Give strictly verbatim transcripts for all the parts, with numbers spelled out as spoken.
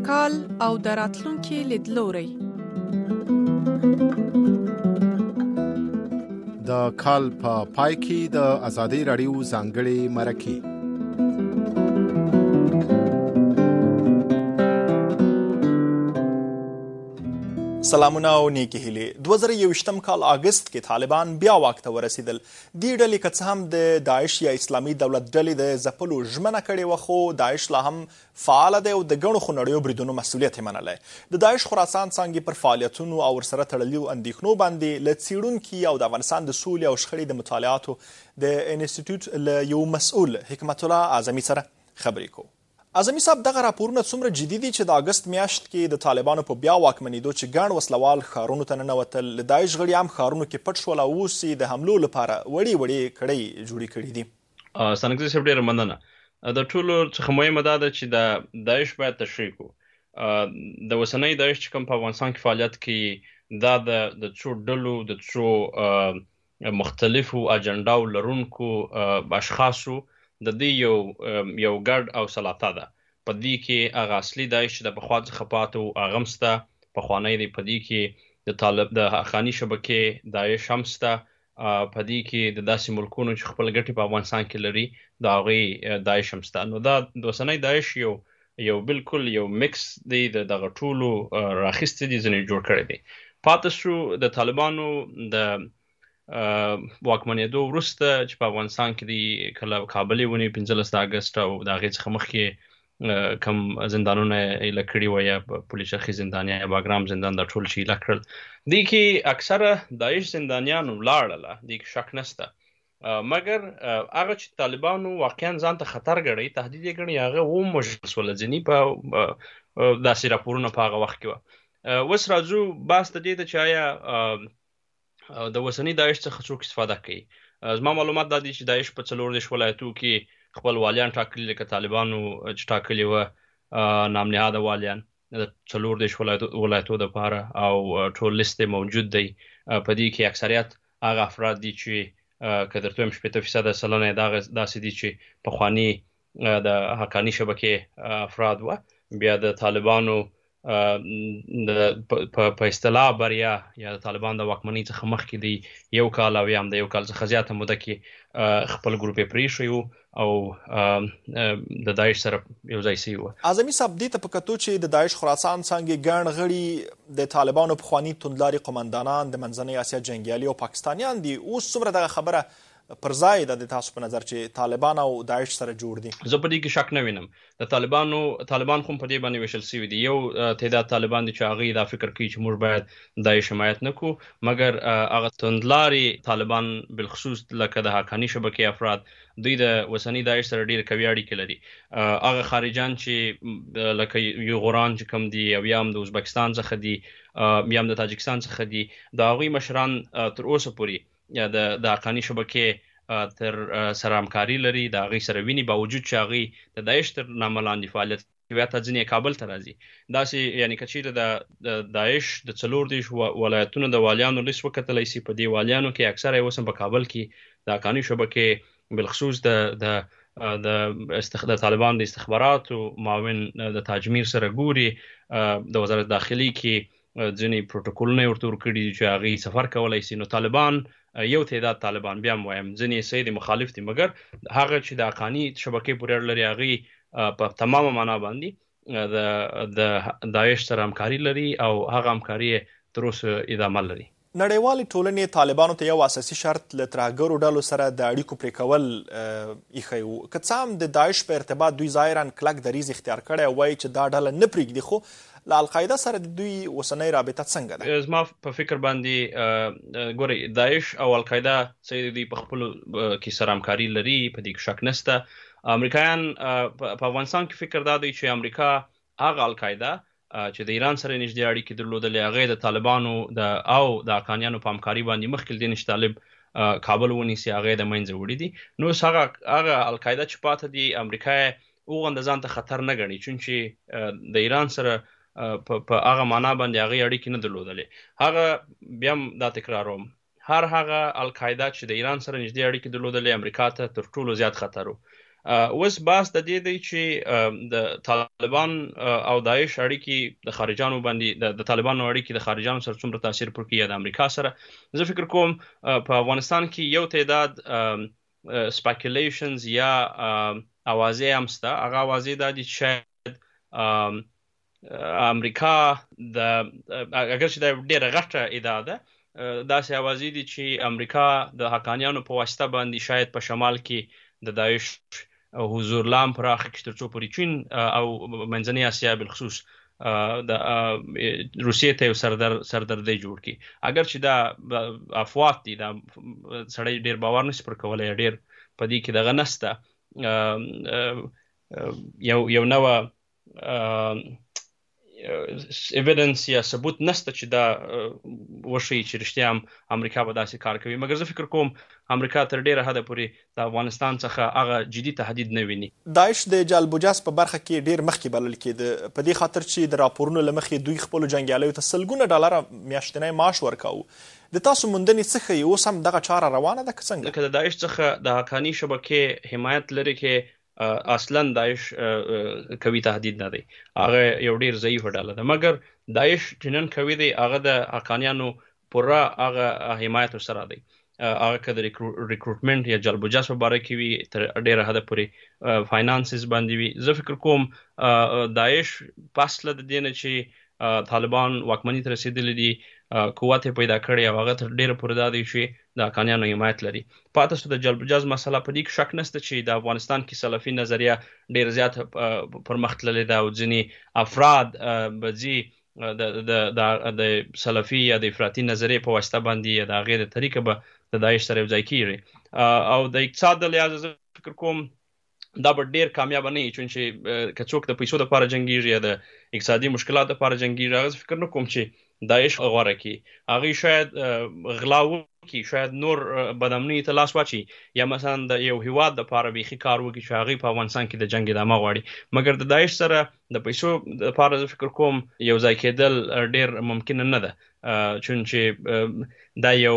کال او د راتلونکي لیدلوري. د کال په پای کې د ازادي راډیو ځانګړي مرکې. سلامونه او نیکی هیلې. دوه زره یوویشتم کال اګست کې طالبان بیا واک ته ورسېدل. دې ډلې که څه هم د داعش یا اسلامي دولت ډلې د ځپلو ژمنه کړې وه، خو داعش لا هم فعاله دی او د ګڼو خونړیو بریدونو مسؤلیت یې منلی. د داعش خراسان څانګې پر فعالیتونو او ورسره تړلیو اندېښنو باندې له څېړونکي او د افغانستان د سولې او شخړې د مطالعاتو د انسټیټیوټ له یو مسؤل حکمت الله اعظمي سره خبرې کوو. اعظمي صاحب، دغه راپورونه څومره جدي دي چې د اګست میاشت کې د طالبانو په بیا واکمنېدو چې ګڼ وسلوال ښارونو ته ننوتل، د داعش غړي هم ښارونو کې پټ شول او اوس یې د حملو لپاره وړې وړې کړۍ جوړې کړي دي؟ سنګزي صاحب، ډېره مننه. د ټولو څخه مهمه دا ده چې د داعش باید تشریح کړو. د اوسنۍ داعش چې کوم په افغانستان کې فعالیت کوي، دا د څو ډلو د څو مختلفو اجنډاو لرونکو اشخاصو د دې یو یو ګډ او سلاطه ده. په دې کې هغه اصلي داعش چې د پخوا څخه پاتې و هغه هم شته، پخوانی دی. په دې کې د طالب د حقاني شبکې داعش هم شته. په دې کې د داسې ملکونو چې خپل ګټې په افغانستان کې لري د هغوی داعش هم شته. نو دا د اوسنی داعش یو یو بالکل یو مکس دی، د دغه ټولو راخیستې دي، ځینې جوړ کړی دی. پاتې شو د طالبانو د واکمنېدو وروسته چې په افغانستان کې دی، کله کابل یې ونیو پنځلس د اګست او د هغې څخه مخکې کم زندانونه یې ایله کړي وه، یا پولیسرخي زندان یا باګرام زندان، دا ټول چې ایله کړل. دې کې اکثره داعش زندانیان ولاړله، دې کې شک نشته. مګر هغه چې طالبانو واقعا ځان ته خطر ګڼي، تهدید یې ګڼي، هغه ووژل شول. ځینې په داسې راپورونه په هغه وخت کې وه. اوس راځو بحث د دې ته چې آیا د اوسني داعش څخه څوک استفاده کوي. زما معلومات دا دي چې داعش په څلور دېرش ولایتو کې خپل والیان ټاکلي، لکه طالبانو چې ټاکلي وه نامنهاده والیان د څلور دېرش ولایتو دپاره، او ټول لیست موجود دی. په دې کې اکثریت هغه افراد دي چې که درته وایم شپېته فیصده سلنه یې داسې دي چې پخواني د حقاني شبکې افراد وه. بیا د طالبانو په اصطلاح بریا یا د طالبان د واکمنۍ څخه مخکې دی یو کال او یا هم د یو کال څخه زیاته موده کې خپل ګروپ یې پرېښی و او د داعش سره یو ځای سوي وه. اعظمي صاحب، دې ته په کتو چې د داعش خراسان څانګې ګڼ غړي د طالبانو پخواني توندلاري قمندانان، د منځنۍ اسیا جنګیالي او پاکستانیان دي، اوس څومره دغه خبره پر ځای ده د تاسو په نظر چې طالبان او داعش سره جوړ دي؟ زه په دې کې شک نه وینم. د طالبانو طالبان خو په دې باندې ویشل شوي دي. یو تعداد طالبان دي چې هغوی دا فکر کوي چې موږ باید داعش حمایت نه کړو، مګر هغه توندلاري طالبان بالخصوص لکه د حقاني شبکې افراد، دوی د اوسني داعش سره ډېر قوي اړیکې لري. هغه خارجان چې لکه یوغوران چې کوم دي، او یا هم د ازبکستان څخه دي، یا هم د تاجکستان څخه دي، د هغوی مشران تر اوسه پورې یا د حقاني شبکې تر سره همکاري لري، د هغوی سره ویني، باوجود چې هغوی د داعش تر نامه لاندې فعالیت کوي. حتی ځینې کابل ته راځي. داسې یعنې که چېرې د داعش د څلور دېرش ولایتونو د والیانو لیست وکتلی شي، په دې والیانو کې اکثره یې اوس هم په کابل کې د حقاني شبکې بالخصوص د د طالبان د استخباراتو معاون د تاجمیر سره ګوري. د وزارت داخلي کې ځینې پروتوکولونه یې ورته ورکړي دي چې هغوی سفر کولی شي. نو طالبان، یو تعداد طالبان، بیا هم وایم ځینې یې د مخالف دي، مګر هغه چې د حقاني شبکې پورې اړه لري هغوی په تمامه معنا باندې د داعش سره همکاري لري او هغه همکاري یې تر اوسه ادامه لري. نړیوالې ټولنې طالبانو ته یو اساسي شرط له ترهګرو ډلو سره د اړیکو پرې کول ایښی و. که څه هم د داعش په ارتباط دوی ظاهرا کلک دریځ اختیار کړی او وایي چې دا ډله نه پرېږدي، خو له القاعده سره د دوی اوسنۍ رابطه څنګه ده؟ زما په فکر باندې ګورئ، داعش او القاعده څه دوی په خپلو کې سره همکاري لري، په دې کې شک نشته. امریکایان په افغانستان کې فکر دا دی چې امریکا هغه القاعده چې د ایران سره نږدې اړیکې درلودلې، هغه د طالبانو د او د حقانیانو په همکاري باندې مخکې دین چې طالب کابل ونیسي، هغه د منځه وړي دي. نو هغه هغه القاعده چې پاتې دي، امریکا هغه ځان ته خطر نه ګڼي، چونکې د ایران سره په هغه معنا باندې هغه اړیکې نه درلودلې. هغه بیا هم دا تکراروم، هر هغه القاعده چې د ایران سره نږدې اړیکې درلودلې امریکا ته تر ټولو زیات خطر و. اوس باس د دې دی چې د طالبان او داعش اړیکې د خارجانو باندې د طالبانو اړیکې د خارجانو سره څومره تاثیر پر کوي د امریکا سره. زه فکر کوم په افغانستان کې یو تعداد سپیکولیشنز یا اوازې هم شته. هغه اوازې دا دي چې شاید امریکا د اگر چې دا ډېره غټه ادعا ده، داسې اوازې دي چې امریکا د حقانیانو په واسطه باندې شاید په شمال کې د داعش حضور لام پراخ کړي تر څو پورې چین او منځنۍ اسیا بالخصوص د روسیې ته یو سردر سردردی جوړ کړي. اگر چې دا افواط دي، دا سړی ډېر باور نشي پر کولی، ډېر په دې کې دغه نسته یو یو نوه ایویډنس یا ثبوت نسته چې دا وښیي چې رښتیا هم امریکا به داسې کار کوي. مګر زه فکر کوم امریکا تر ډېره حده پورې د افغانستان څخه هغه جدي تهدید نه ویني. داعش د جالبوجاس په برخه کې ډېر مخکې بلل کېده، په دې خاطر چې د راپورونو له مخې دوی خپلو جنګیالیو ته سلګونه ډالره میاشتنی معاش ورکاوه. د تاسو موندنې څه ښیي؟ اوس هم دغه چاره روانه ده که څنګه؟ که د داعش څخه د حقاني شبکې حمایت لري کې اصلا داعش کوي تهدید نه دی، هغه یو ډیر ضعیف ډله ده. مګر داعش چې نن کوي دی هغه د حقانیانو پوره هغه حمایت سره دی. هغه که د ریکروټمنټ یا جلبوجاس په باره کې وي تر ډیره حده پورې فاینانسز باندې وي. زه فکر کوم داعش پس له د دې نه چې طالبان واکمنۍ ته رسېدلي دي قوت یې پیدا کړی او هغه تر ډیره پورې دا دی چې د حقانیانو حمایت لري. پاتې شو د جلبوجاز مسله، په دې کې شک نشته چې د افغانستان کې سلفي نظریه ډیر زیات پرمخ تللې ده او ځینې افراد به ځي د د د سلفي یا د افراطي نظریې په واسطه باندې یا د هغې د طریقه به د داعش سره یوځای کېږي. او د اقتصاد د لحاظه زه فکر کوم دا به ډیر کامیاب نه وي، چون چې که څوک د پیسو لپاره جنګیږي یا د اقتصادي مشکلاتو لپاره جنګیږي، هغه فکر نه کوم چې داعش غوره کړي. هغوی شاید غلا وکړي، شاید نور بدامنیو ته لاس واچي، یا مثلا د یو هیواد دپاره بیخي کار وکړي چې هغوی په افغانستان کې د جنګ ادامه غواړي. مګر د داعش سره د پیسو دپاره زه فکر کوم یو ځای کېدل ډیر ممکنه نه ده، چون چې دا یو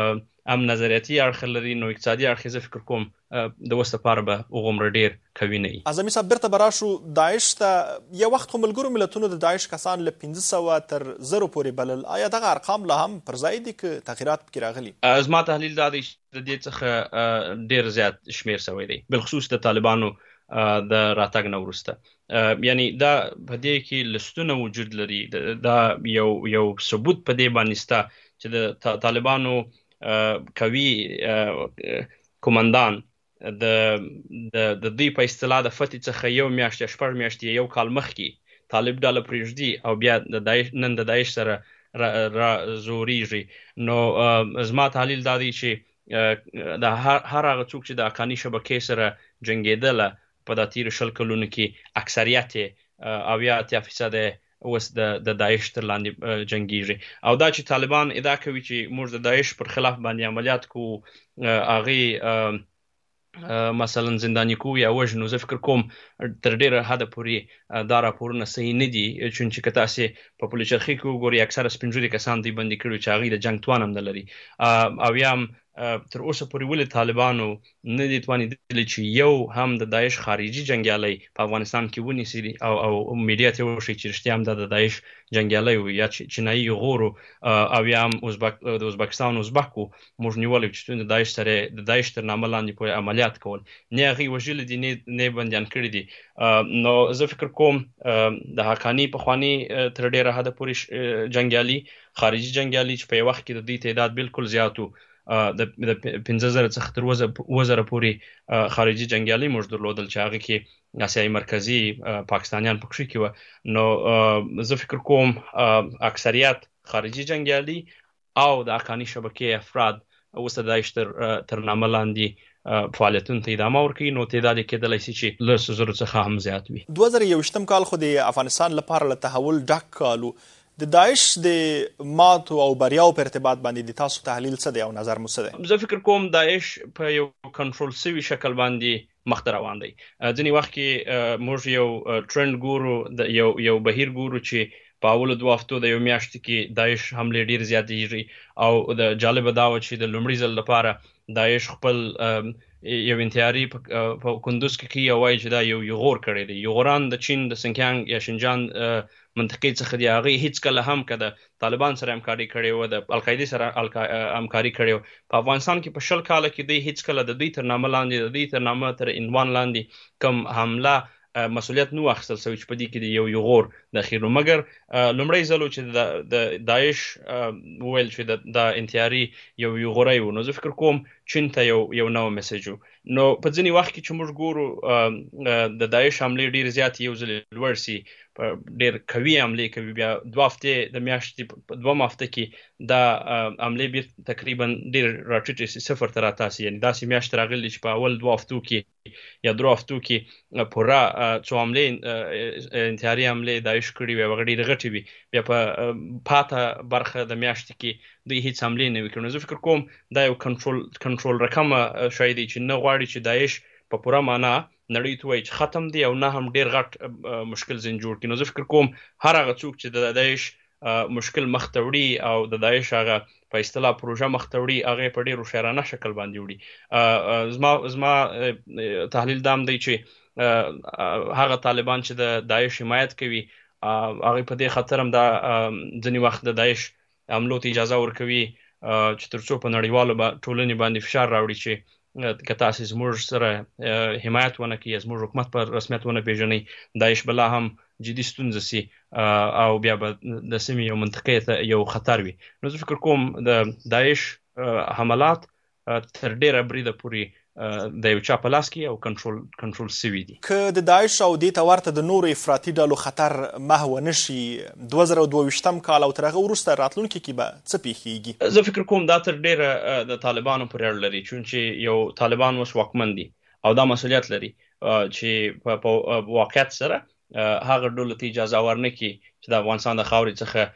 هم نظریاتي اړخ لري، نو اقتصادي اړخ زه فکر کوم د اوس لپاره به هغومره ډېر قوي نه وي. اعظمي صاحب بیرته به راشو داعش ته. یو وخت خو ملګرو ملتونو د داعش کسان له پنځه سوه تر زرو پورې بلل. آیا دغه ارقام لا هم پر ځای دي که تغیرات پکې راغلي؟ زما تحلیل دا دی چې د دې څخه ډېر زیات شمېر شوی دی، بالخصوص د طالبانو د راتګ نه وروسته. یعنی دا په دې کې لستونه وجود لري، دا یو یو ثبوت په دې باندې شته چې د طالبانو کوي کومندان د د دوی په اصطلاح د فتح څخه یو میاشت یا شپږ میاشتې یو کال مخکې طالب ډله پرېږدي او بیا د داعش نن د داعش سره را زوریږي. نو زما تحلیل دا دی چې د هر هغه څوک چې د حقاني شبکې سره جنګېدله په دا تېرو شل کلونو کې اکثریت یې اویا اتیا فیصده اوس د د داعش تر لاندې جنګیږي. او دا چې طالبان ادعا کوي چې موږ د داعش پر خلاف باندې عملیات کوو، هغې مثلا زنداني کوو یا وژنو، زه فکر کوم تر ډېره حده پورې دا راپورونه صحیح نه دي. چون چې که تاسې په پلچرخي کې وګورئ اکثره سپین ږیري کسان دوی بندي کړي چې هغوی د جنګ توان هم نه لري. او یا هم تر اوسه پورې ولې طالبانو نه دي توانېدلي چې یو هم د داعش خارجي جنګیالی په افغانستان کې ونیسي او او میډیا ته وښیي چې رښتیا هم دا د داعش جنګیالی و یا چینایي غورو او یا هم د ازبکستان ازبکو موږ نیولی چې د داعش سره د داعش تر نامه لاندې پورې عملیات کول، نه هغوی وژلي دي نه بندیان کړي دي. نو زه فکر کوم د حقاني پخواني تر ډېره حده پورې جنګیالي خارجي جنګیالي چې په یو وخت کې د دوی تعداد بالکل زیات و، د پنځه زره څخه تر اووه زره پورې خارجي جنګیالي موږ درلودل چې هغه کې اسیایي مرکزي پاکستانیان پکښې کې وه. نو زه فکر کوم اکثریت خارجي جنګیالي او د حقاني شبکې افراد اوس د داعش تر نامه لاندې فعالیتونو ته ادامه ورکوي، نو تعداد یې کېدلی شي چې له زرو څخه هم زیات وي. دوه زره یوویشتم کال خو د افغانستان لپاره له تحول ډک کال و. د داعش د ماتو او بریاو په ارتباط باندې د تاسو تحلیل څه دی او نظر مو څه دی؟ زه فکر کوم داعش په یو کنټرول سوي شکل باندې مخته روان دی. ځینې وخت کې موږ یو ټرند ګورو، یو یو بهیر ګورو چې په اولو دوه هفتو د یو میاشتې کې داعش حملې ډېر زیاتېږي او د جالبه دا وه چې د لومړي ځل لپاره داعش خپل یو انتحاري په کندوز کې کوي او وایي چې دا یو یغور کړی دی. یغوران د چین د سنکیانګ یا شینجان منطقې څخه دی. هغې هیڅ کله هم که د طالبان سره همکاري کړې وه، د القاعدې سره همکاري کړې وه، په افغانستان کې په شل کاله کې دوی هیڅ کله د دوی تر نامه لاندې د دوی تر نامه تر عنوان لاندې کوم حمله مسؤلیت نو اخیستل سوی چې په دې کې د یو یغور داخل و. مګر لومړی ځل و چې د داعش وویل چې دا انتحاري یو یغوری و، نو زه فکر کوم چین ته یو یو نوی میسج و. نو په ځینې وخت کې چې موږ ګورو د داعش حملې ډېرې زیاتې یو ځل لوړ سي، ډېر قوي حملې کوي، بیا دوه هفتې د میاشتې په دوه هفته کې دا حملې بیا تقریبا ډېر راټیټې سي، صفر ته راتاسي. یعنې داسې میاشت راغلي چې په اول دوه هفتو کې یا درو هفتو کې پوره څو حملې انتحاري حملې داعش کړي وي، هغه ډېرې غټې وي، بیا په پاته برخه د میاشتې کې دوی هیڅ حملې نه وي کړي. نو زه فکر کوم دا یو کنټرول کنټرول رقمه شی دی چې نه غواړي چې داعش په پوره معنا نړۍ ته وایي چې ختم دی او نه هم ډېر غټ مشکل ځین جوړ کړي. نو زه فکر کوم هر هغه څوک چې د داعش مشکل مخ ته وړي او د داعش هغه په اصطلاح پروژه مخ ته وړي، هغه په ډېر هوښیارانه شکل باندې وړي. زما زما تحلیل دا هم دی چې هغه طالبان چې د داعش حمایت کوي هغه په دې خاطر هم دا ځینې وخت د داعش حملو ته اجازه ورکوي چې تر څو په نړیوالو ټولنې باندې فشار راوړي چې که تاسې زموږ سره حمایت ونه کړي، زموږ حکومت په رسمیت ونه پیژنئ، داعش به لا هم جدي ستونزه سي او بیا به د سیمې یو منطقې ته یو خطر وي. نو زه فکر کوم د داعش حملات تر ډېره بریده پورې د یو چا په لاس کې او کنټرول کنټرول سوي دي. که د داعش او دې ته ورته د نورو افراطي ډلو خطر محو نه شي، دوه زره دوه ویشتم کال او تر هغه وروسته راتلونکي کې به څه پیښیږي؟ زه فکر کوم دا تر ډېره د طالبانو پورې اړه لري، چون چې یو طالبان اوس واکمن دي او دا مسؤلیت لري چې په واقعیت سره هغه ډلو ته اجازه ورنه کړي چې د افغانستان د خاورې څخه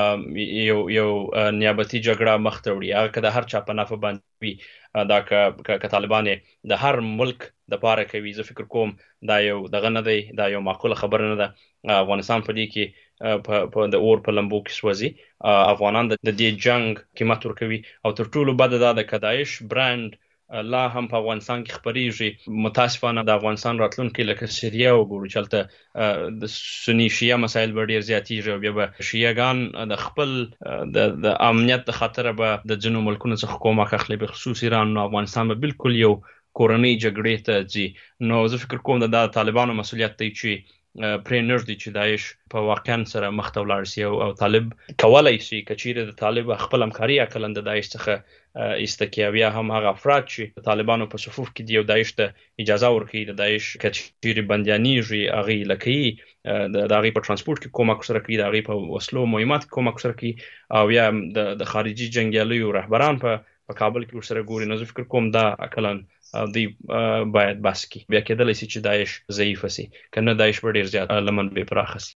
یو یو نیابتي جګړه مخ ته وړي. هغه که د هر چا په نفع باندې وي، دا که طالبان د هر ملک دپاره کوي، زه فکر کوم دا یو دغه نه دی، دا یو معقوله خبره نه ده. افغانستان په دې کې په د اور په لمبو کې سوځي. افغانان د دې جنگ قیمت ورکوي او تر ټولو بده دا ده که داعش برانډ لا هم په افغانستان کې خپریږي. متاسفانه د افغانستان راتلونکي لکه سوریه وګورو چې هلته د سني شیعه مسایل به ډېر زیاتېږي او بیا به شیعهګان د خپل د امنیت د خاطره به د ځینو ملکونو څخه کومک اخلي، بخصوص ایران. نو افغانستان به بالکل یو کورنۍ جګړې ته ځي. نو زه فکر کوم د طالبانو مسؤلیت دی چې پرې نږدې چې داعش په واقعا سره مخ ته ولاړ سي او طالب کولی سي که چیرې د طالب خپل همکاري عقلا د داعش څخه ایسته کړي، او یا هم هغه افراد چې د طالبانو په صفوف کې دي او داعش ته اجازه ورکړي د داعش که چیرې بندیانېږي هغې لکه یي د هغې په ترانسپورټ کې کومک سره کوي، د هغې په وسلو مهمات کې کومک سره کوي، او یا د خارجي جنګیالیو رهبران په کابل کې ورسره ګوري. نو زه فکر کوم دا عقلا دوی باید بس کړي. بیا کېدلی سي چې داعش ضعیفه سي، که نه داعش به ډېر زیات لمن بې پراخه سي.